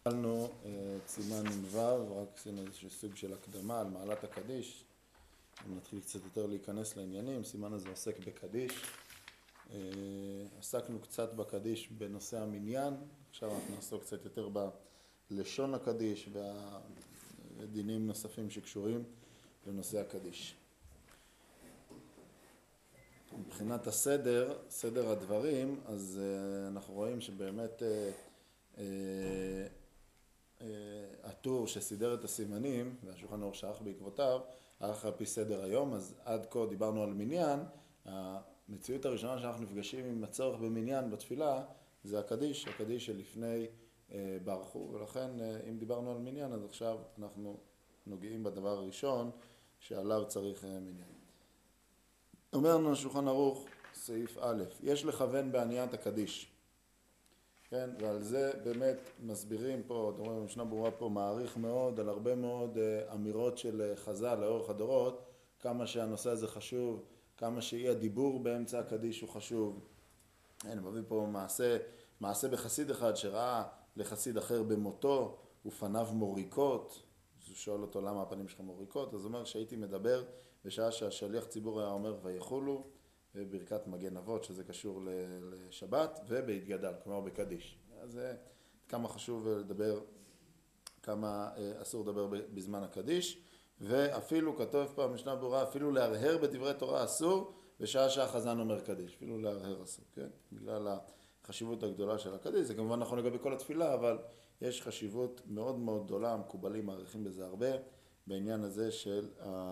התחלנו את סימן נ"ו, רק עשינו איזשהו סוג של הקדמה על מעלת הקדיש. נתחיל קצת יותר להיכנס לעניינים. סימן הזה עוסק בקדיש. עסקנו קצת בקדיש בנושא המניין, עכשיו אנחנו נעסוק קצת יותר בלשון הקדיש והדינים נוספים שקשורים לנושא הקדיש. מבחינת סדר הדברים, אז אנחנו רואים שבאמת הטור שסידר את הסימנים והשולחן ערוך שערך בעקבותיו ערך על פי סדר היום. אז עד כה דיברנו על מניין. המציאות הראשונה שאנחנו נפגשים עם הצורך במניין בתפילה זה הקדיש שלפני ברכו, ולכן אם דיברנו על מניין אז עכשיו אנחנו נוגעים בדבר הראשון שעליו צריך מניין. אומר לנו השולחן ערוך סעיף א', יש לכוון בעניית הקדיש. כן, ועל זה באמת מסבירים פה, אתם רואים, משנה ברורה פה מעריך מאוד על הרבה מאוד אמירות של חז"ל לאורך הדורות, כמה שהנושא הזה חשוב, כמה שאי הדיבור באמצע הקדיש הוא חשוב. אני מביא פה מעשה בחסיד אחד שראה לחסיד אחר במותו ופניו מוריקות. אז הוא שואל אותו למה הפנים שלך מוריקות, אז הוא אומר שהייתי מדבר בשעה שהשליח ציבור היה אומר ויחולו, בברכת מגן אבות, שזה קשור לשבת, ובהתגדל, כלומר בקדיש. אז כמה חשוב לדבר, כמה אסור לדבר בזמן הקדיש, ואפילו כתוב פעם משנה ברורה, אפילו להרהר בדברי תורה אסור, בשעה שהחזן אומר קדיש, אפילו להרהר אסור, כן? בגלל החשיבות הגדולה של הקדיש, זה כמובן נכון לגבי כל התפילה, אבל יש חשיבות מאוד מאוד גדולה, המקובלים מעריכים בזה הרבה, בעניין הזה של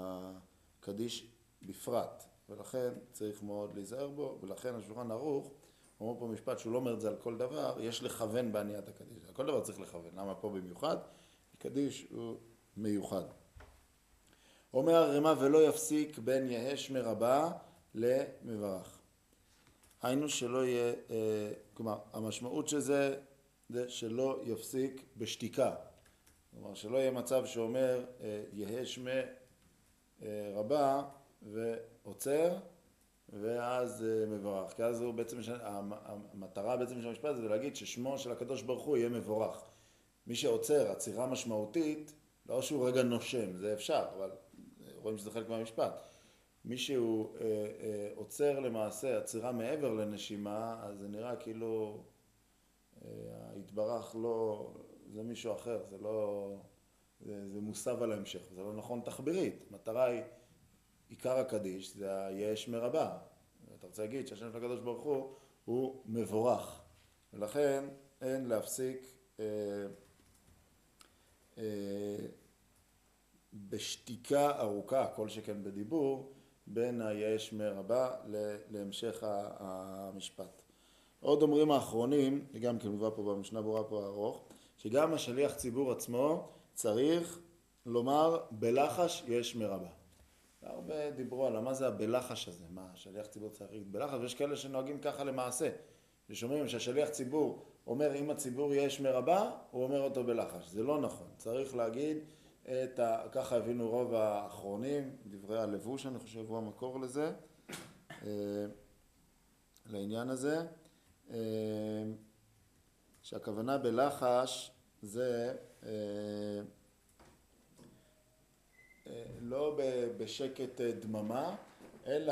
הקדיש בפרט. ולכן צריך מאוד להיזהר בו, ולכן השולחן ערוך אומר פה משפט שהוא לא אומר את זה על כל דבר, יש לכוון בעניית הקדיש. על כל דבר צריך לכוון, למה פה במיוחד? קדיש הוא מיוחד. אומר הרמ"א ולא יפסיק בין יהש מרבה למברך. היינו שלא יהיה, כלומר המשמעות של זה שלא יפסיק בשתיקה. כלומר שלא יהיה מצב שאומר יהש מרבה ועוצר ואז מבורך. כי אז הוא בעצם, המטרה בעצם של המשפט זה להגיד ששמו של הקדוש ברוך הוא יהיה מבורך. מי שעוצר עצירה משמעותית, לא שהוא רגע נושם, זה אפשר, אבל רואים שזה חלק מהמשפט. מי שהוא עוצר למעשה עצירה מעבר לנשימה, אז זה נראה כאילו התברך לא, זה מישהו אחר, זה לא, זה מוסב על ההמשך, זה לא נכון תחבירית. מטרה היא, עיקר הקדיש זה היש מרבה. אתה רוצה להגיד שהשם של הקדוש ברוך הוא מבורך. ולכן אין להפסיק בשתיקה ארוכה, כל שכן בדיבור, בין היש מרבה להמשך המשפט. עוד אומרים האחרונים, גם כן מובא פה במשנה ברורה פה הארוך, שגם השליח ציבור עצמו צריך לומר בלחש יש מרבה. הרבה דיברו על מה זה הבלחש הזה, מה השליח ציבור צריך בלחש, ויש כאלה שנוהגים ככה למעשה, ושומעים שהשליח ציבור אומר אם הציבור יש מרבה, הוא אומר אותו בלחש, זה לא נכון, צריך להגיד ככה הבינו רוב האחרונים, דברי הלבוש אני חושב הוא המקור לזה, לעניין הזה, שהכוונה בלחש זה לא בשקט דממה, אלא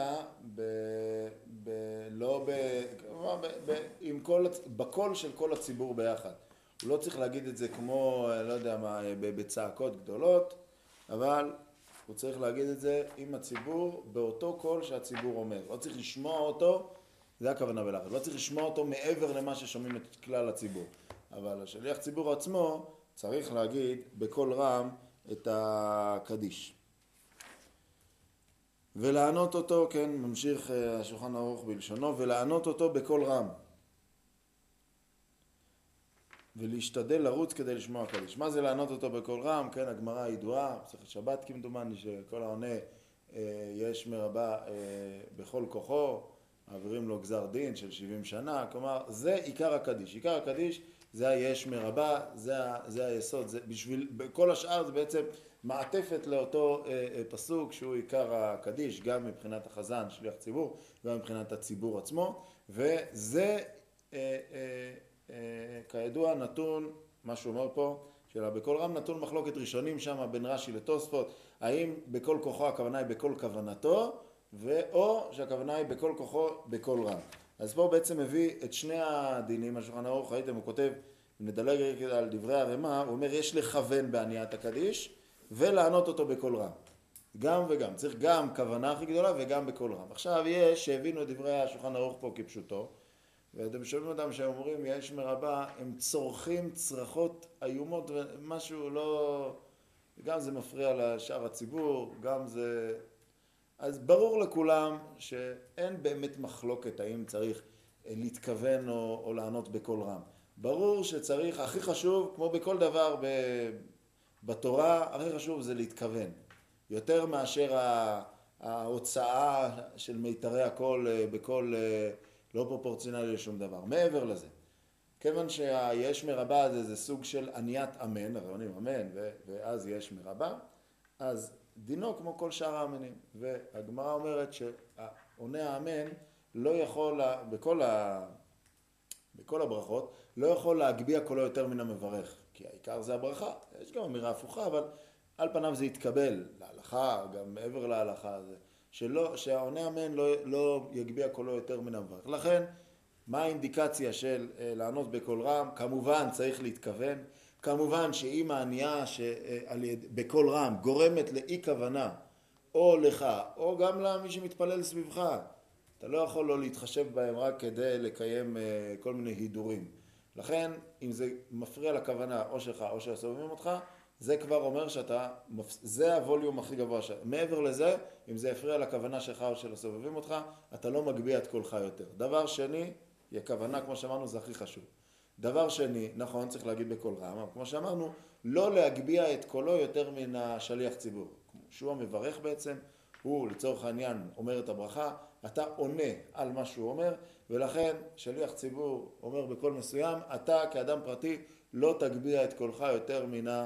בקול של כל הציבור ביחד. הוא לא צריך להגיד את זה כמו, לא יודע מה, בצעקות גדולות, אבל הוא צריך להגיד את זה עם הציבור, באותו קול שהציבור אומר. לא צריך לשמוע אותו, זה הכוונה בלחש. לא צריך לשמוע אותו מעבר למה ששומעים את כלל הציבור. אבל השליח ציבור עצמו צריך להגיד בקול רם את הקדיש. ולענות אותו, כן, ממשיך השולחן ערוך בלשונו, ולענות אותו בקול רם. ולהשתדל לרוץ כדי לשמוע קדיש. מה זה לענות אותו בקול רם? כן, הגמרא הידועה, מסכת שבת כמדומני, שכל העונה יש מרבה בכל כוחו, מעבירים לו גזר דין של 70 שנה, כלומר, זה עיקר הקדיש. עיקר הקדיש זה היש מרבה, זה היסוד, זה בשביל, כל השאר זה בעצם מעטפת לאותו פסוק שהוא עיקר הקדיש, גם מבחינת החזן, שליח ציבור, גם מבחינת הציבור עצמו, וזה כידוע נתון מה שהוא אומר פה, שאלה בכל רם נתון מחלוקת ראשונים שם בין רש"י לתוספות, האם בכל כוחו הכוונה היא בכל כוונתו, או שהכוונה היא בכל כוחו בכל רם. אז פה בעצם מביא את שני הדינים, השולחן ערוך, ראיתם, הוא כותב, נדלג על דברי הרמ"א, הוא אומר יש לכוון בעניית הקדיש ולענות אותו בכל רם. גם וגם, צריך גם כוונה הכי גדולה וגם בכל רם. עכשיו יש שהבינו את דברי השולחן ערוך פה כפשוטו, ואתם שומעים אותם שאומרים יש מרבה, הם צורכים צרכות איומות ומשהו לא, גם זה מפריע לשאר הציבור, גם זה, אז ברור לכולם שאין באמת מחלוקת האם צריך להתכוון או לענות בכל רם. ברור שצריך, הכי חשוב, כמו בכל דבר בתורה, הכי חשוב זה להתכוון. יותר מאשר ההוצאה של מיתרי הקול בקול לא פרופורציונלי לשום דבר. מעבר לזה, כיוון שיש מרבה זה סוג של עניית אמן, הרי עונים אמן ואז יש מרבה, אז דינו כמו כל שאר האמנים. והגמרא אומרת שעונה האמן לא יכול, בכל הברכות, לא יכול להגביה קולו יותר מן המברך, כי העיקר זה הברכה. יש גם אמירה הפוכה, אבל על פניו זה יתקבל להלכה, גם מעבר להלכה, שהעונה אמן לא יגביה קולו יותר מן המברך. לכן, מה האינדיקציה של לענות בקול רם? כמובן צריך להתכוון, כמובן שאם הענייה בקול רם גורמת לאי כוונה, או לך, או גם למי שמתפלל סביבך, אתה לא יכול לא להתחשב בהם רק כדי לקיים כל מיני הידורים. לכן, אם זה מפריע לכוונה או שלך או שהסובבים אותך, זה כבר אומר זה הווליום הכי גבוה. מעבר לזה, אם זה יפריע לכוונה שלך או של הסובבים אותך, אתה לא מגביה את קולך יותר. דבר שני, הכוונה, כמו שאמרנו, זה הכי חשוב. דבר שני, נכון, צריך להגיד בקול רם, אבל כמו שאמרנו, לא להגביה את קולו יותר מן השליח ציבור. שהוא המברך בעצם, הוא לצורך העניין אומר את הברכה, אתה עונה על מה שהוא אומר, ולכן שליח ציבור אומר בקול מסוים, אתה כאדם פרטי לא תגביה את קולך יותר מן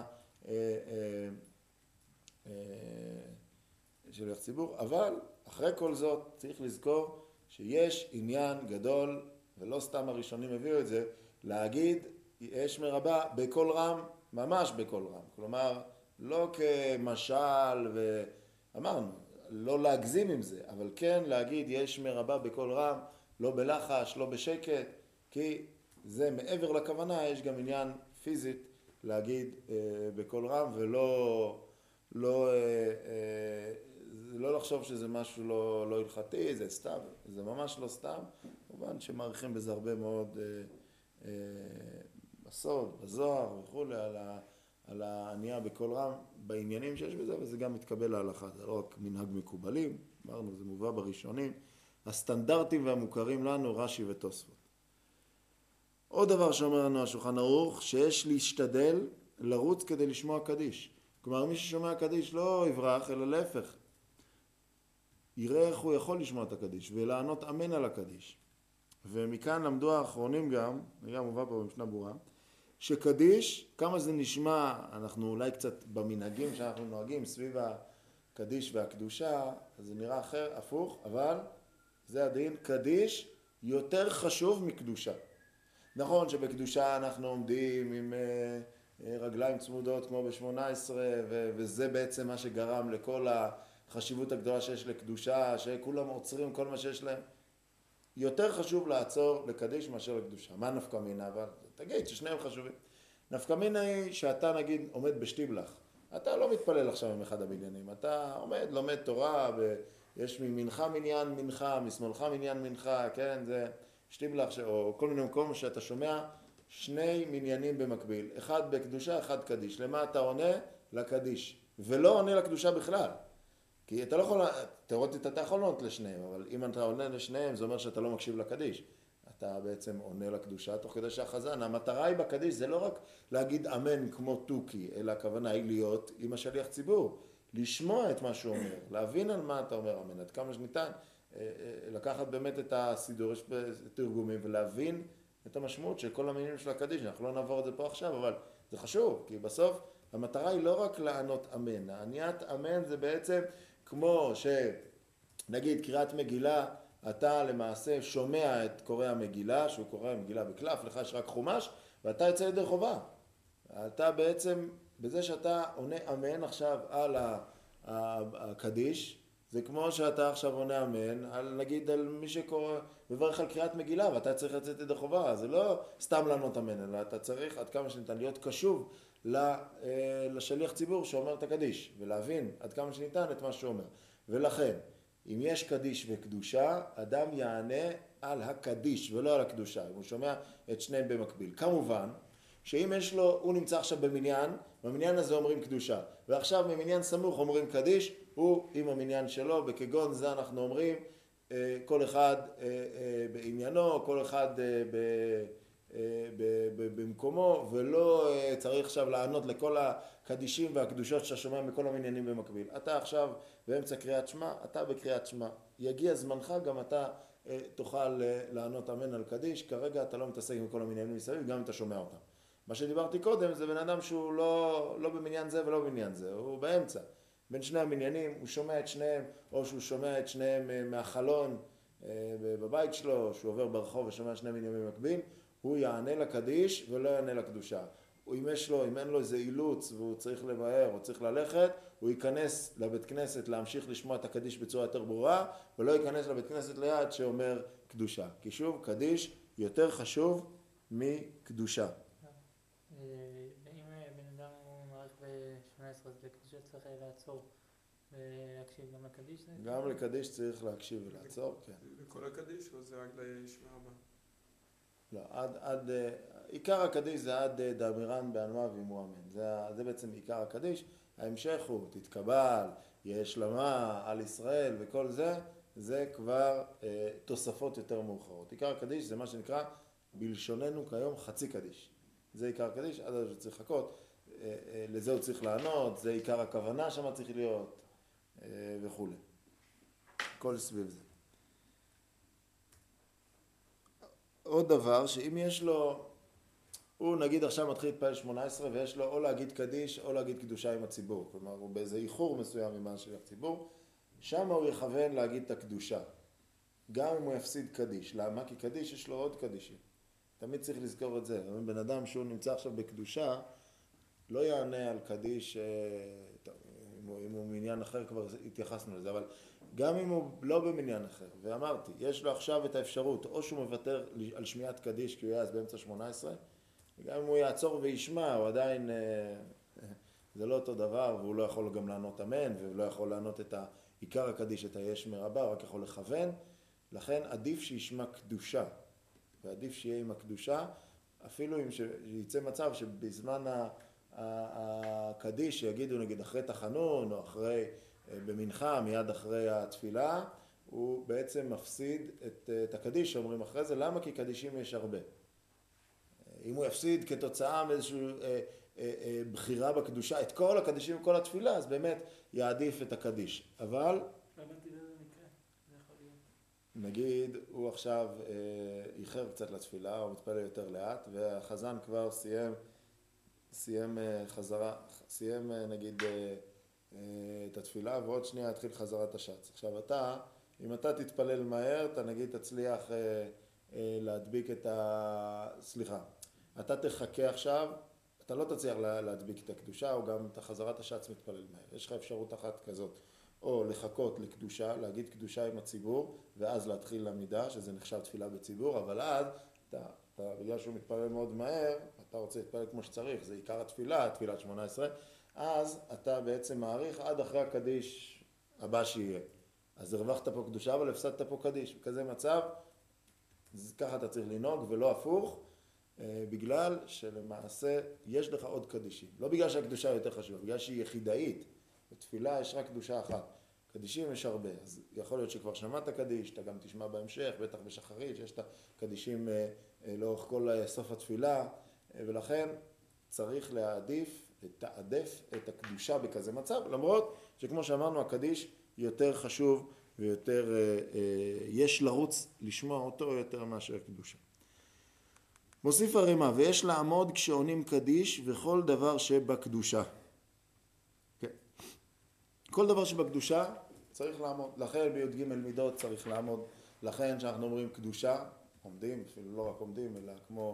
שליח ציבור. אבל אחרי כל זאת צריך לזכור שיש עניין גדול, ולא סתם הראשונים הביאו את זה, להגיד יש מרבה בקול רם, ממש בקול רם. כלומר, לא כמשל, ואמרנו, לא להגזים עם זה, אבל כן להגיד יש מרבה בקול רם, לא בלחש, לא בשקט, כי זה מעבר לכוונה, יש גם עניין פיזית להגיד בקול רם, ולא לחשוב שזה משהו לא הלכתי, זה סתם, זה ממש לא סתם. כמובן שמעריכים בזה הרבה מאוד בסוד, בזוהר וכו', על הענייה בקול רם, בעניינים שיש בזה, וזה גם מתקבל להלכה. זה לא רק מנהג מקובלים, אמרנו, זה מובא בראשונים, הסטנדרטים והמוכרים לנו, רש"י ותוספות. עוד דבר שאומר לנו השולחן ערוך, שיש להשתדל לרוץ כדי לשמוע קדיש. כלומר, מי ששומע קדיש לא יברח, אלא להפך. יראה איך הוא יכול לשמוע את הקדיש, ולענות אמן על הקדיש. ומכאן למדו האחרונים גם מובא פה במשנה ברורה, שקדיש, כמה זה נשמע, אנחנו אולי קצת במנהגים שאנחנו נוהגים סביב הקדיש והקדושה, אז זה נראה אחר, הפוך, אבל זה הדין, קדיש יותר חשוב מקדושה. נכון שבקדושה אנחנו עומדים עם רגליים צמודות כמו ב-18, וזה בעצם מה שגרם לכל החשיבות הגדולה שיש לקדושה, שכולם עוצרים כל מה שיש להם. יותר חשוב לעצור לקדיש מאשר לקדושה. מה נפקא מינה? אבל תגיד ששניהם חשובים. נפקא מינה היא שאתה נגיד עומד בשטיבלח. אתה לא מתפלל עכשיו עם אחד הבניינים. אתה עומד, לומד תורה, ויש ממנך מניין מנך, משמאלך מניין מנך, כן? זה שטיבלח, או כל מיני מקום שאתה שומע שני מניינים במקביל. אחד בקדושה, אחד קדיש. למה אתה עונה? לקדיש. ולא עונה לקדושה בכלל. כי אתה לא יכול, תיאורטית אתה יכול לענות לשניהם, אבל אם אתה עונה לשניהם, זה אומר שאתה לא מקשיב לקדיש. אתה בעצם עונה לקדושה תוך כדי שהחזן. המטרה היא בקדיש, זה לא רק להגיד אמן כמו תוכי, אלא הכוונה היא להיות עם השליח ציבור. לשמוע את מה שהוא אומר, להבין על מה אתה אומר אמן, עד כמה שניתן, לקחת באמת את הסידור, יש תרגומים, ולהבין את המשמעות של כל המינים של הקדיש. אנחנו לא נעבור את זה פה עכשיו, אבל זה חשוב, כי בסוף המטרה היא לא רק לענות אמן. העניית אמן זה בעצם כמו שנגיד קריאת מגילה, אתה למעשה שומע את קורא המגילה, שהוא קורא המגילה בקלף, לך יש רק חומש, ואתה יוצא ידי חובה. אתה בעצם, בזה שאתה עונה אמן עכשיו על הקדיש, זה כמו שאתה עכשיו עונה אמן, נגיד על מי שקורא, מברך על קריאת מגילה, ואתה צריך לצאת ידי חובה, זה לא סתם לענות אמן, אלא אתה צריך עד כמה שניתן להיות קשוב לשליח ציבור שאומר את הקדיש, ולהבין עד כמה שניתן את מה שהוא אומר. ולכן, אם יש קדיש וקדושה, אדם יענה על הקדיש ולא על הקדושה, אם הוא שומע את שניהם במקביל. כמובן, שאם יש לו, הוא נמצא עכשיו במניין הזה אומרים קדושה, ועכשיו ממניין סמוך אומרים קדיש, הוא עם המניין שלו, וכגון זה אנחנו אומרים, כל אחד בעניינו, כל אחד במקומו, ולא צריך עכשיו לענות לכל הקדישים והקדושות שאתה שומע מכל המניינים במקביל. אתה עכשיו באמצע קריאת שמע, אתה בקריאת שמע. יגיע זמנך, גם אתה תוכל לענות אמן על קדיש, כרגע אתה לא מתעסק עם כל המניינים מסביב, גם אם אתה שומע אותם. מה שדיברתי קודם זה בן אדם שהוא לא במניין זה ולא במניין זה, הוא באמצע. בין שני המניינים, הוא שומע את שניהם, או שהוא שומע את שניהם מהחלון בבית שלו, שהוא עובר ברחוב ושומע שני מניינים במקביל, הוא יענה לקדיש ולא יענה לקדושה. אם אין לו איזה אילוץ והוא צריך לבאר או צריך ללכת, הוא ייכנס לבית כנסת להמשיך לשמוע את הקדיש בצורה יותר ברורה, ולא ייכנס לבית כנסת ליד שאומר קדושה. כי שוב, קדיש יותר חשוב מקדושה. אם בן אדם הוא מערך ב-18, אז לקדושה צריך לעצור ולהקשיב גם לקדיש? גם לקדיש צריך להקשיב ולעצור, כן. לכל הקדיש או זה רק לשמע הבא? לא, עיקר הקדיש זה עד דאמירן בעלמא ואמו אמן. זה בעצם עיקר הקדיש. ההמשך הוא תתקבל, יש שלמה על ישראל וכל זה, זה כבר תוספות יותר מאוחרות. עיקר הקדיש זה מה שנקרא בלשוננו כיום חצי קדיש. זה עיקר הקדיש, עד אז צריך לחכות, לזה הוא צריך לענות, זה עיקר הכוונה שמה צריך להיות וכו'. כל סביב זה. עוד דבר, שאם יש לו, הוא נגיד עכשיו מתחיל להתפלל 18 ויש לו או להגיד קדיש או להגיד קדושה עם הציבור, כלומר הוא באיזה איחור מסוים עם מה של הציבור, שם הוא יכוון להגיד את הקדושה, גם אם הוא יפסיד קדיש. למה? כי קדיש יש לו עוד קדישים. תמיד צריך לזכור את זה. בן אדם שהוא נמצא עכשיו בקדושה, לא יענה על קדיש, אם הוא מניין אחר כבר התייחסנו לזה, אבל גם אם הוא לא במניין אחר, ואמרתי, יש לו עכשיו את האפשרות, או שהוא מוותר על שמיעת קדיש כי הוא יהיה אז באמצע 18, וגם אם הוא יעצור וישמע, הוא עדיין, זה לא אותו דבר, והוא לא יכול גם לענות אמן, והוא לא יכול לענות את עיקר הקדיש, את היש מרבה, הוא רק יכול לכוון, לכן עדיף שישמע קדושה, ועדיף שיהיה עם הקדושה, אפילו אם ייצא מצב שבזמן הקדיש יגידו נגיד אחרי תחנון או אחרי במנחה מיד אחרי התפילה, הוא בעצם מפסיד את הקדיש שאומרים אחרי זה. למה? כי קדישים יש הרבה. אם הוא יפסיד כתוצאה מאיזושהי בחירה בקדושה את כל הקדישים וכל התפילה, אז באמת יעדיף את הקדיש. אבל נגיד הוא עכשיו איחר קצת לתפילה, הוא מתפלל יותר לאט, והחזן כבר סיים נגיד את התפילה, ועוד שנייה התחיל חזרת השץ. עכשיו אם אתה תתפלל מהר, אתה נגיד תצליח להדביק אתה תחכה עכשיו, אתה לא תצליח להדביק את הקדושה, או גם את חזרת השץ מתפלל מהר. יש לך אפשרות אחת כזאת, או לחכות לקדושה, להגיד קדושה עם הציבור, ואז להתחיל למידה, שזה נחשב תפילה בציבור, אבל אז בגלל שהוא מתפלל מאוד מהר, אתה רוצה להתפלל כמו שצריך, זה עיקר התפילה, תפילת 18, אז אתה בעצם מעריך עד אחרי הקדיש הבא שיהיה. אז הרווחת פה קדושה, אבל הפסדת פה קדיש. בכזה מצב, ככה אתה צריך לנהוג ולא הפוך, בגלל שלמעשה יש לך עוד קדישים. לא בגלל שהקדושה יותר חשובה, בגלל שהיא יחידאית. בתפילה יש רק קדושה אחת. קדישים יש הרבה, אז יכול להיות שכבר שמעת קדיש, אתה גם תשמע בהמשך, בטח בשחרית, שיש את הקדישים לאורך כל סוף התפילה, ולכן צריך לתעדף את הקדושה בכזה מצב, למרות שכמו שאמרנו, הקדיש יותר חשוב ויותר, יש לרוץ לשמוע אותו יותר מאשר קדושה. מוסיף הרמ"א, ויש לעמוד כשעונים קדיש וכל דבר שבקדושה. כן. כל דבר שבקדושה צריך לעמוד. לכן בי"ג מידות צריך לעמוד. לכן שאנחנו אומרים קדושה, עומדים, אפילו לא רק עומדים, אלא כמו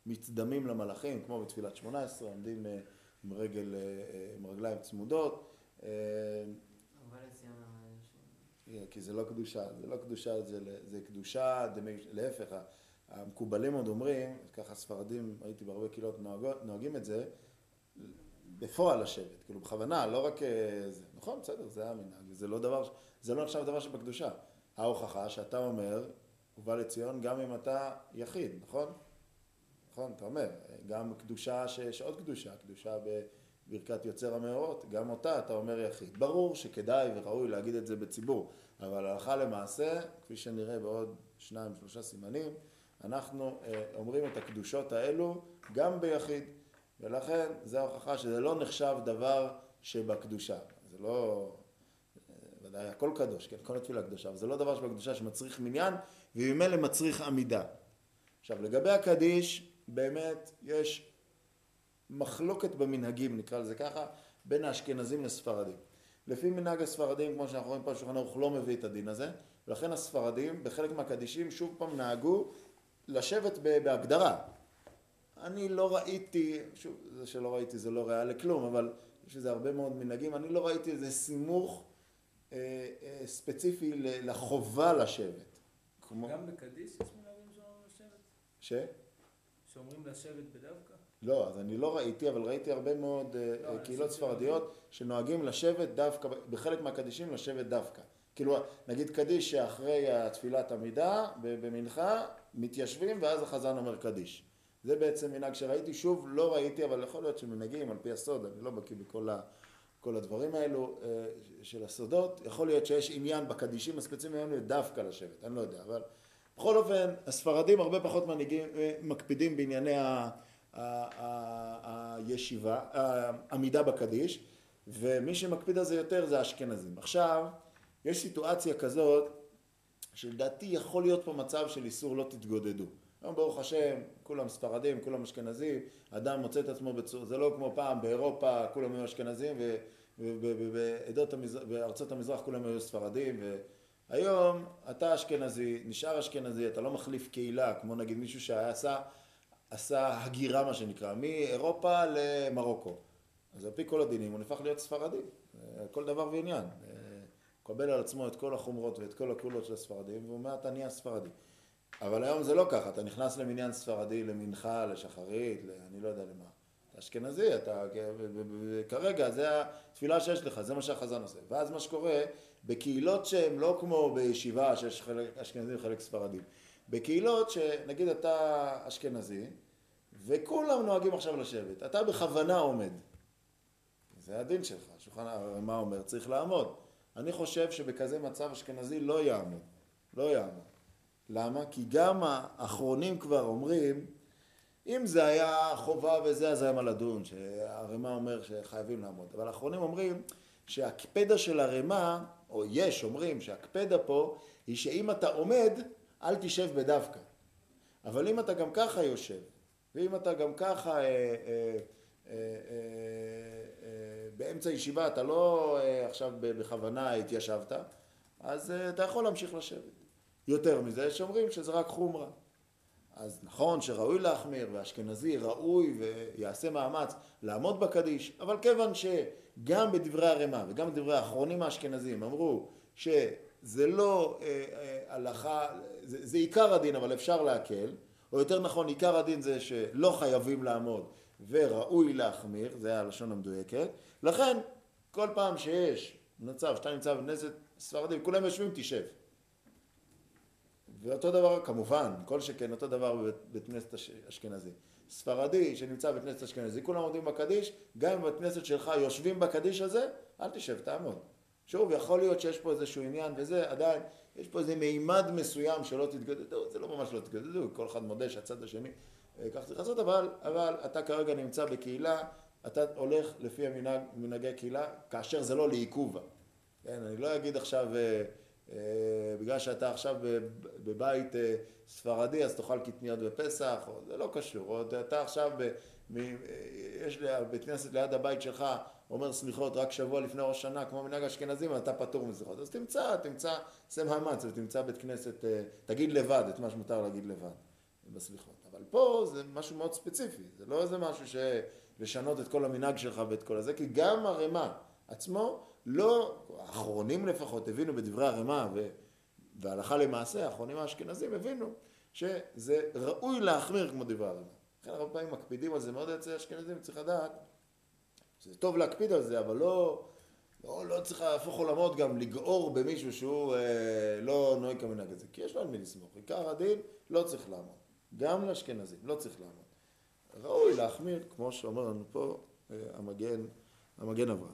מצדמים למלאכים, כמו בתפילת 18, עומדים עם רגליים צמודות. אבל אצלנו... כי זה לא קדושה, זה קדושה, להפך, המקובלים עוד אומרים, ככה ספרדים, הייתי בהרבה קהילות נוהגים את זה, בפועל לשבת, כאילו בכוונה, לא רק זה. נכון, בסדר, זה המנהג, זה לא נחשב דבר שבקדושה. ההוכחה שאתה אומר, ובא לציון גם אם אתה יחיד, נכון? נכון, אתה אומר, גם קדושה שיש עוד קדושה, קדושה בברכת יוצר המאורות, גם אותה אתה אומר יחיד. ברור שכדאי וראוי להגיד את זה בציבור, אבל הלכה למעשה, כפי שנראה בעוד 2-3 סימנים, אנחנו אומרים את הקדושות האלו גם ביחיד, ולכן זה ההוכחה שזה לא נחשב דבר שבקדושה. זה לא, ודאי הכל קדוש, כן, כל התפילה קדושה, אבל זה לא דבר שבקדושה שמצריך מניין, וממילא מצריך עמידה. עכשיו, לגבי הקדיש, באמת יש מחלוקת במנהגים, נקרא לזה ככה, בין האשכנזים לספרדים. לפי מנהג הספרדים, כמו שאנחנו רואים פה, שולחן ערוך לא מביא את הדין הזה, ולכן הספרדים, בחלק מהקדישים, שוב פעם נהגו לשבת בהגדרה. אני לא ראיתי, שוב, זה שלא ראיתי זה לא ריאלי לכלום, אבל יש לזה הרבה מאוד מנהגים, אני לא ראיתי איזה סימוך ספציפי לחובה לשבת. גם בקדיש יש מנהגים שאומרים לשבת? שאומרים לשבת בדווקא? לא, אז אני לא ראיתי, אבל ראיתי הרבה מאוד קהילות ספרדיות שנוהגים לשבת דווקא, בחלק מהקדישים לשבת דווקא. כאילו, נגיד קדיש שאחרי התפילת עמידה, במנחה, מתיישבים ואז החזן אומר קדיש. זה בעצם מנהג שראיתי, שוב לא ראיתי, אבל יכול להיות שמנהגים על פי הסוד, אני לא בקיא בכל הדברים האלו של הסודות. יכול להיות שיש עניין בקדישים הספציפיים האלו דווקא לשבת, אני לא יודע, אבל בכל אופן, הספרדים הרבה פחות מקפידים בענייני הישיבה, העמידה בקדיש, ומי שמקפיד על זה יותר זה האשכנזים. עכשיו, יש סיטואציה כזאת, שלדעתי יכול להיות פה מצב של איסור לא תתגודדו. היום ברוך השם, כולם ספרדים, כולם אשכנזים, אדם מוצא את עצמו בצורה, זה לא כמו פעם באירופה, כולם היו אשכנזים, ובארצות המזרח כולם היו ספרדים, והיום אתה אשכנזי, נשאר אשכנזי, אתה לא מחליף קהילה, כמו נגיד מישהו עשה הגירה מה שנקרא, מאירופה למרוקו. אז על פי כל הדינים הוא נפך להיות ספרדי, כל דבר ועניין. קבל על עצמו את כל החומרות ואת כל הקולות של הספרדים, והוא אומר, אתה נהיה ספרדי. אבל היום זה לא ככה, אתה נכנס למניין ספרדי, למנחה, לשחרית, אני לא יודע למה. אתה אשכנזי, כרגע זה התפילה שיש לך, זה מה שהחזן עושה. ואז מה שקורה, בקהילות שהן לא כמו בישיבה שיש חלק אשכנזים וחלק ספרדים, בקהילות שנגיד אתה אשכנזי, וכולם נוהגים עכשיו לשבת, אתה בכוונה עומד. זה הדין שלך, שולחן מה אומר? צריך לעמוד. אני חושב שבכזה מצב אשכנזי לא יעמוד. לא יעמוד. למה? כי גם האחרונים כבר אומרים, אם זה היה חובה וזה, אז היה מה לדון, שהרמה אומר שחייבים לעמוד. אבל האחרונים אומרים שהקפדה של הרמה, או יש אומרים שהקפדה פה, היא שאם אתה עומד, אל תשב בדווקא. אבל אם אתה גם ככה יושב, ואם אתה גם ככה באמצע ישיבה, אתה לא עכשיו בכוונה התיישבת, אז אתה יכול להמשיך לשבת. יותר מזה, שאומרים שזה רק חומרה. אז נכון שראוי להחמיר, והאשכנזי ראוי ויעשה מאמץ לעמוד בקדיש, אבל כיוון שגם בדברי הרמה וגם בדברי האחרונים האשכנזים אמרו שזה לא הלכה, זה עיקר הדין, אבל אפשר להקל, או יותר נכון, עיקר הדין זה שלא חייבים לעמוד וראוי להחמיר, זה הלשון המדויקת. לכן, כל פעם שיש מצב, שאתה נמצא בכנסת ספרדים, כולם יושבים, תשב. ואותו דבר, כמובן, כל שכן, אותו דבר בבית כנסת אשכנזי. ספרדי שנמצא בבית כנסת אשכנזי, כולם עומדים בקדיש, גם אם בבית כנסת שלך יושבים בקדיש הזה, אל תשב, תעמוד. שוב, יכול להיות שיש פה איזשהו עניין, וזה עדיין, יש פה איזה מימד מסוים שלא תתגודדו, זה לא ממש לא תתגודדו, כל אחד מודה שהצד השני כך צריך לעשות, אבל אתה כרגע נמצא בקהילה, אתה הולך לפי מנהגי קהילה, כאשר זה לא לעיכובה. כן, אני לא אגיד עכשיו, בגלל שאתה עכשיו בבית ספרדי, אז תאכל קטניות בפסח, או, זה לא קשור, או אתה עכשיו, יש בית כנסת ליד הבית שלך, אומר סליחות רק שבוע לפני ראש שנה, כמו מנהג אשכנזים, אתה פטור מסליחות. אז תמצא, עשה מאמץ, ותמצא בית כנסת, תגיד לבד את מה שמותר להגיד לבד. בסליחות. אבל פה זה משהו מאוד ספציפי, זה לא איזה משהו לשנות את כל המנהג שלך ואת כל הזה, כי גם הרמה עצמו, לא, האחרונים לפחות הבינו בדברי הרמה והלכה למעשה, האחרונים האשכנזים הבינו שזה ראוי להחמיר כמו דברי הרמה. לכן הרבה פעמים מקפידים על זה מאוד אצל האשכנזים, צריך לדעת, זה טוב להקפיד על זה, אבל לא צריך להפוך עולמות גם לגעור במישהו שהוא לא נוהג כמנהג הזה, כי יש לו על מי לסמוך. עיקר הדין לא צריך לעמוד, גם לאשכנזים לא צריך לעמוד. ראוי להחמיר, כמו שאומר לנו פה המגן אברהם.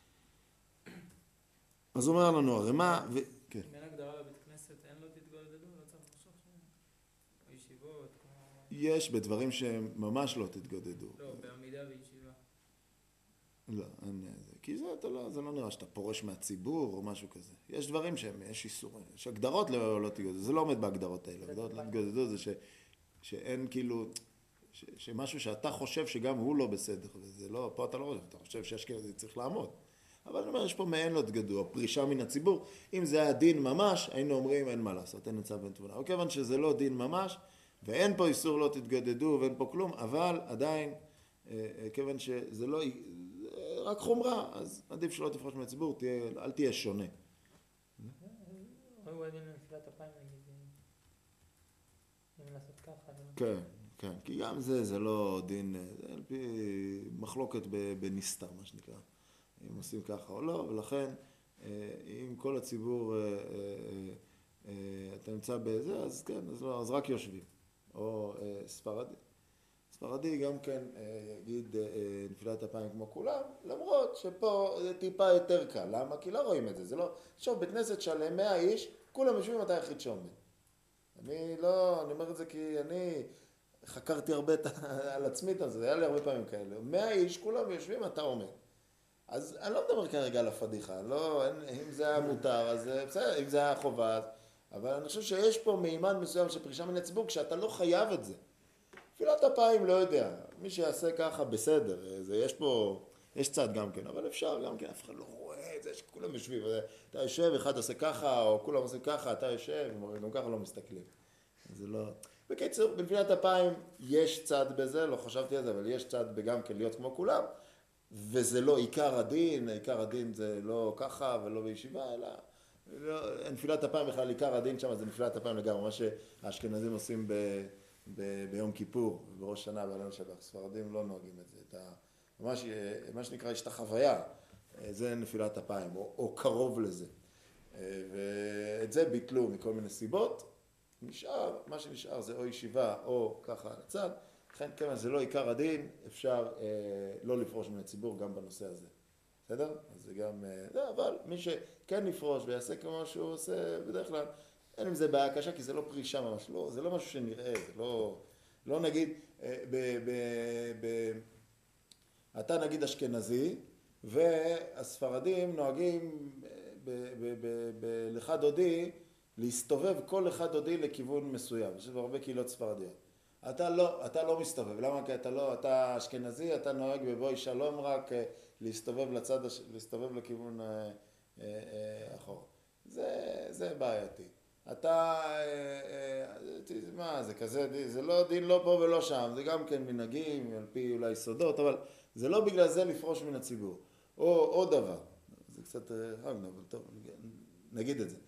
אז אומר לנו הרמה, כן. אם אין הגדרה בבית כנסת, אין לו תתגודדו, לא צריך לחשוב שם, ישיבות, כמו... יש בדברים שהם ממש לא תתגודדו. לא, בעמידה וישיבה. לא, כי זה לא נראה שאתה פורש מהציבור או משהו כזה. יש דברים יש איסורים, יש הגדרות לא תתגודדו, זה לא עומד בהגדרות האלה. הגדרות לא תתגודדו זה שאין כאילו, שמשהו שאתה חושב שגם הוא לא בסדר, וזה לא, פה אתה לא חושב, אתה חושב שהאשכנזי צריך לעמוד. אבל אני אומר, יש פה מעין לא תגדו, פרישה מן הציבור. אם זה היה דין ממש, היינו אומרים, אין מה לעשות, אין נצא בין תבונה. וכיוון שזה לא דין ממש, ואין פה איסור לא תתגדדו, ואין פה כלום, אבל עדיין, כיוון שזה לא, רק חומרה, אז עדיף שלא תפרוש מהציבור, אל תהיה שונה. ראו הדין לנפילת אפיים, נגיד, אם לעשות ככה. כן, כן, כי גם זה לא דין, זה על פי מחלוקת בנסתר, מה שנקרא. אם עושים ככה או לא, ולכן אם כל הציבור אתה נמצא בזה, אז כן, אז רק יושבים. או ספרדי גם כן יגיד נפילת אפיים כמו כולם, למרות שפה זה טיפה יותר קל. למה? כי לא רואים את זה. זה לא... עכשיו, בית כנסת שלם 100 איש, כולם יושבים אתה היחיד שעומד. אני אומר את זה כי אני חקרתי הרבה על עצמי את זה, היה לי הרבה פעמים כאלה. 100 איש, כולם יושבים, אתה עומד. אז אני לא מדבר כרגע על הפדיחה, לא, אם זה היה מותר, אז בסדר, אם זה היה חובה, אבל אני חושב שיש פה מימד מסוים של פרישה מן הציבור, כשאתה לא חייב את זה. נפילת אפיים, לא יודע, מי שיעשה ככה בסדר, יש צד גם כן, אבל אפשר גם כן, אף אחד לא רואה את זה, שכולם יושבים, אתה יושב, אחד עושה ככה, או כולם עושים ככה, אתה יושב, גם ככה לא מסתכלים. זה לא... בקיצור, בנפילת אפיים יש צד בזה, לא חשבתי על זה, אבל יש צד בגם כן להיות כמו כולם, וזה לא עיקר הדין זה לא ככה ולא בישיבה, אלא נפילת אפיים בכלל עיקר הדין שם, זה נפילת אפיים לגמרי, מה שהאשכנזים עושים ביום כיפור, בראש שנה, בעלון שבח, ספרדים לא נוהגים את זה, מה שנקרא יש את החוויה, זה נפילת אפיים, או קרוב לזה, ואת זה ביטלו מכל מיני סיבות, מה שנשאר זה או ישיבה או ככה על הצד, לכן כיוון זה לא עיקר הדין, אפשר לא לפרוש מן הציבור גם בנושא הזה. בסדר? אז זה גם... אבל מי שכן יפרוש ויעשה כמו שהוא עושה בדרך כלל, אין עם זה בעיה קשה, כי זה לא פרישה ממש, זה לא משהו שנראה, זה לא נגיד, אתה נגיד אשכנזי, והספרדים נוהגים בלכה דודי, להסתובב כל אחד דודי לכיוון מסוים, יש הרבה קהילות ספרדיות. אתה לא מסתובב, למה? כי אתה אשכנזי, אתה נוהג בבואי שלום רק להסתובב לכיוון אחורה. זה בעייתי. זה כזה, זה לא דין לא פה ולא שם, זה גם כן מנהגים, על פי אולי סודות, אבל זה לא בגלל זה לפרוש מן הציבור. או עוד דבר, זה קצת רגנו, אבל טוב, נגיד את זה.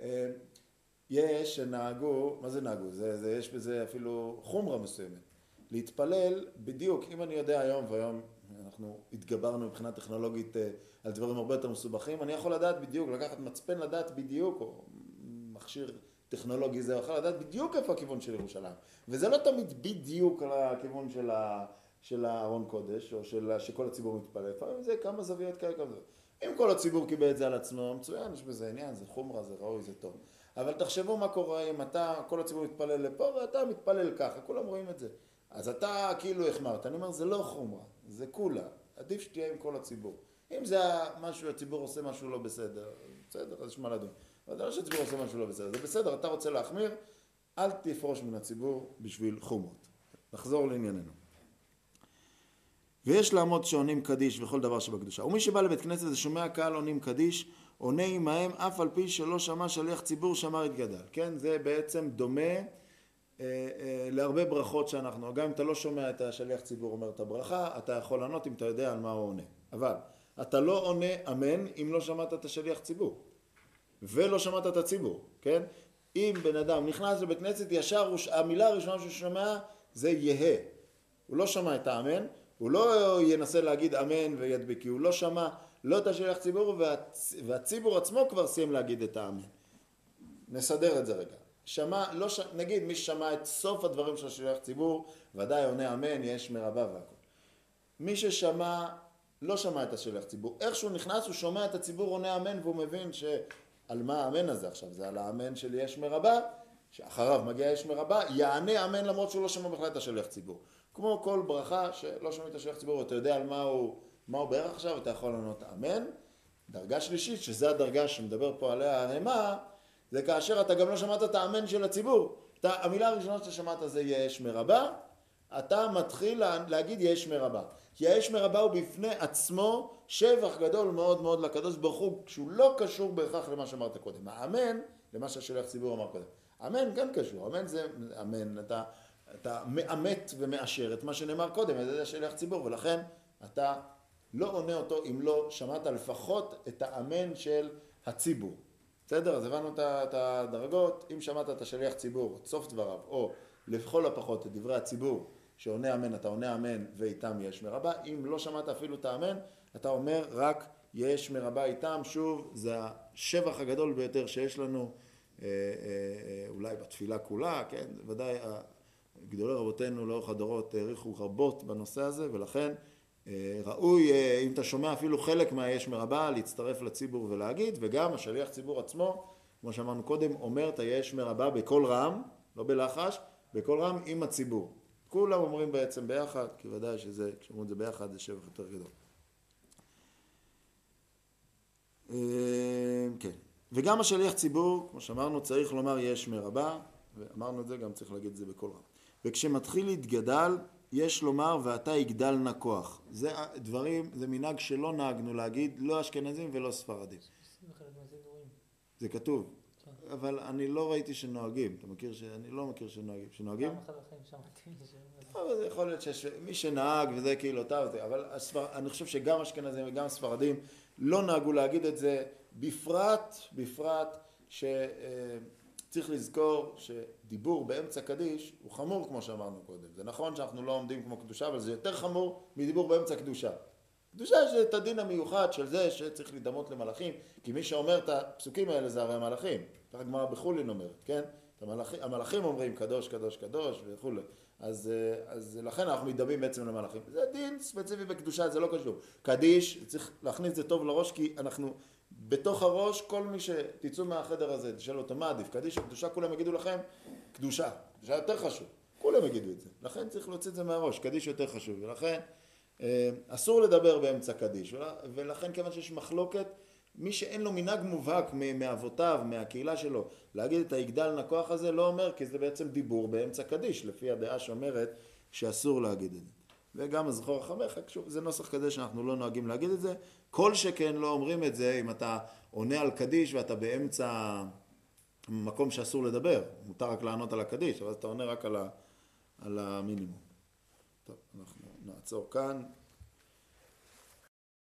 יש שנהגו, מה זה נהגו? יש בזה אפילו חומרה מסוימת. להתפלל בדיוק, אם אני יודע היום, והיום אנחנו התגברנו מבחינה טכנולוגית על דברים הרבה יותר מסובכים, אני יכול לדעת בדיוק, לקחת מצפן לדעת בדיוק, או מכשיר טכנולוגי זה, יכול לדעת בדיוק איפה הכיוון של ירושלים. וזה לא תמיד בדיוק על הכיוון של הארון קודש, או שכל הציבור מתפלל. לפעמים זה כמה זוויות כאלה, כמה זוויות. אם כל הציבור קיבל את זה על עצמו, מצוין, יש בזה עניין, זה חומרה, זה ראוי, זה טוב. אבל תחשבו מה קורה אם כל הציבור מתפלל לפה ואתה מתפלל ככה, כולם רואים את זה. אז אתה כאילו החמרת, אני אומר, זה לא חומרה, זה כולה, עדיף שתהיה עם כל הציבור. אם זה משהו, הציבור עושה משהו לא בסדר, בסדר, אז יש מה לדון. אבל זה לא שהציבור עושה משהו לא בסדר, זה בסדר, אתה רוצה להחמיר, אל תפרוש מן הציבור בשביל חומרות. נחזור לענייננו. ויש לעמוד שעונים קדיש וכל דבר שבקדושה. ומי שבא לבית כנסת ושומע קהל עונים קדיש, עונה עמהם אף על פי שלא שמע שליח ציבור שמר התגדל. כן, זה בעצם דומה להרבה ברכות שאנחנו, גם אם אתה לא שומע את השליח ציבור אומר את הברכה, אתה יכול לענות אם אתה יודע על מה הוא עונה. אבל אתה לא עונה אמן אם לא שמעת את השליח ציבור, ולא שמעת את הציבור, כן? אם בן אדם נכנס לבית כנסת, ישר המילה הראשונה שהוא שומע זה יהה. הוא לא שמע את האמן, הוא לא ינסה להגיד אמן וידביק, כי הוא לא שמע לא את השליח ציבור, והציבור עצמו כבר סיים להגיד את האמן. נסדר את זה רגע. נגיד מי ששמע את סוף הדברים של השליח ציבור, ודאי עונה אמן, יש מרבה והכל. מי ששמע, לא שמע את השליח ציבור, איך שהוא נכנס הוא שומע את הציבור עונה אמן, והוא מבין שעל מה האמן הזה עכשיו, זה על האמן של יש מרבה, שאחריו מגיע יש מרבה, יענה אמן למרות שהוא לא שמע בכלל את השליח ציבור. כמו כל ברכה שלא שומע את השליח ציבור, אתה יודע על מה הוא בערך עכשיו, אתה יכול לענות אמן. דרגה שלישית, שזה הדרגה שמדבר פה עליה הרמ"א, זה כאשר אתה גם לא שמעת את האמן של הציבור. המילה הראשונה שאתה שמעת זה יש מרבה, אתה מתחיל להגיד יש מרבה. כי יש מרבה הוא בפני עצמו שבח גדול מאוד מאוד לקדוש ברוך הוא, שהוא לא קשור בהכרח למה שאמרת קודם. האמן, למה שהשליח ציבור אמר קודם. אמן כן קשור, אמן זה אמן, אתה מאמת ומאשר את מה שנאמר קודם, זה השליח ציבור, ולכן אתה לא עונה אותו אם לא שמעת לפחות את האמן של הציבור. בסדר? אז הבנו את הדרגות. אם שמעת את השליח ציבור, את סוף דבריו, או לכל הפחות את דברי הציבור שעונה אמן, אתה עונה אמן ואיתם יש מרבה. אם לא שמעת אפילו את האמן, אתה אומר רק יש מרבה איתם. שוב, זה השבח הגדול ביותר שיש לנו, אולי בתפילה כולה, כן? ודאי גדולי רבותינו לאורך הדורות העריכו רבות בנושא הזה, ולכן ראוי, אם אתה שומע אפילו חלק מהיש מרבה, להצטרף לציבור ולהגיד, וגם השליח ציבור עצמו, כמו שאמרנו קודם, אומר את היש מרבה בכל רם, לא בלחש, בכל רם עם הציבור. כולם אומרים בעצם ביחד, כי ודאי שזה, כשאומרים את זה ביחד, זה שבח יותר גדול. כן. וגם השליח ציבור, כמו שאמרנו, צריך לומר יש מרבה, ואמרנו את זה, גם צריך להגיד את זה בכל רם. וכשמתחיל להתגדל, יש לומר ואתה יגדלנה כוח. זה דברים, זה מנהג שלא נהגנו להגיד, לא אשכנזים ולא ספרדים. זה כתוב, אבל אני לא ראיתי שנוהגים. אתה מכיר אני לא מכיר שנוהגים. שנוהגים? פעם אחת בחיים שמעתי. אבל זה יכול להיות שמי שנהג וזה כאילו אותה, אבל אני חושב שגם אשכנזים וגם ספרדים לא נהגו להגיד את זה, בפרט שצריך לזכור שדיבור באמצע קדיש הוא חמור כמו שאמרנו קודם. זה נכון שאנחנו לא עומדים כמו קדושה, אבל זה יותר חמור מדיבור באמצע קדושה. קדושה יש את הדין המיוחד של זה שצריך להידמות למלאכים, כי מי שאומר את הפסוקים האלה זה הרי המלאכים. כך הגמרא בחולין אומרת, כן? המלאכים אומרים קדוש, קדוש, קדוש וכו'. אז לכן אנחנו מתדמים בעצם למלאכים. זה דין ספציפי בקדושה, זה לא קשור. קדיש, צריך להכניס את זה טוב לראש, כי אנחנו בתוך הראש, כל מי שתצאו מהחדר הזה, תשאל אותו מה עדיף, קדיש או קדושה, כולם יגידו לכם קדושה. קדושה יותר חשוב. כולם יגידו את זה. לכן צריך להוציא את זה מהראש, קדיש יותר חשוב. ולכן אסור לדבר באמצע קדיש. ולכן כיוון שיש מחלוקת, מי שאין לו מנהג מובהק מאבותיו, מהקהילה שלו, להגיד את היגדלנה כוח הזה, לא אומר, כי זה בעצם דיבור באמצע קדיש, לפי הדעה שאומרת שאסור להגיד את זה. וגם הזכור רחמך, זה נוסח כזה שאנחנו לא נוהגים להגיד את זה. כל שכן לא אומרים את זה אם אתה עונה על קדיש ואתה באמצע מקום שאסור לדבר. מותר רק לענות על הקדיש, אבל אתה עונה רק על המינימום. טוב, אנחנו נעצור כאן.